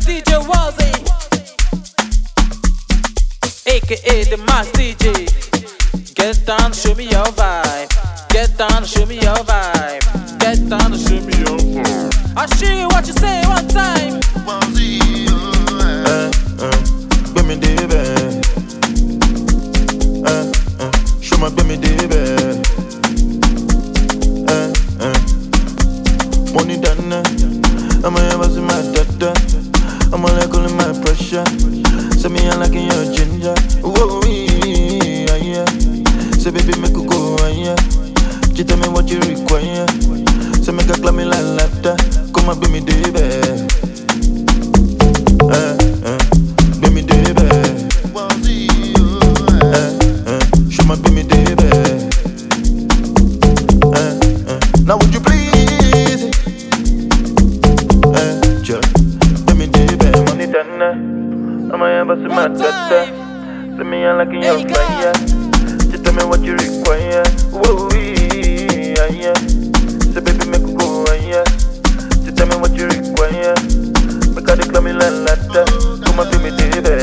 DJ Wazzy, aka the Mass DJ. Get down, show me your vibe. Get down, show me your vibe. Get down, show me your vibe. I'll show you what you say one time. Give me the bed. Show my baby the bed. Money done. I'ma ever see my dada. I'ma like all my pressure. Say me I like your ginger. Whoa, yeah. Say baby make you go yeah. Just tell me what you require. Say make a climb me like ladder. Come and be me baby. Be me baby. Show my be me baby. Now would you please? Just be me baby. Money done. I'ma ever see my dada. Say me I like your fire. Just tell me what you require. Whoa, yeah. Say baby make you go yeah. Just tell me what you require. Make her declare me like ladder. Come and be me baby.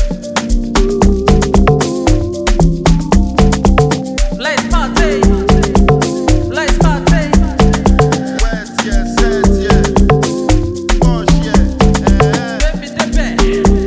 Let's party. Let's party. West, yes, yeah. Bush, yeah. Baby, the best.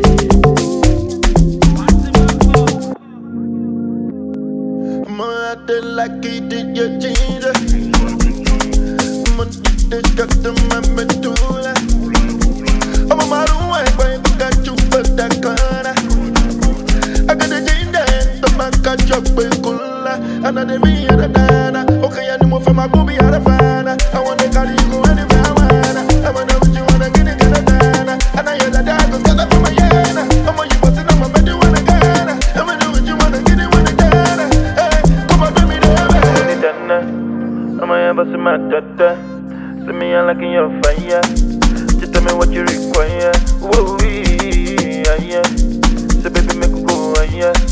I'm acting like he did your ginger. I'm on the got the medulla. I'm a maroon white boy, we got you for that corner. I got the ginger and the man got your big cooler. And I didn't mean the dana. Okay, I need more for my booby out of fana. I want to carry you go anywhere I wanna. I wanna what you wanna get it, get a dana. And I hear the dog goes got up for my yana. I'm on you bustin', I'm a bed, you wanna gana. I'm gonna do what you wanna get it, wanna dana. Hey, come on, bring me there, Money done. I'ma ever see my dada. Say me I like your fire. Just tell me what you require. Whoa, yeah. Say baby make you go yeah.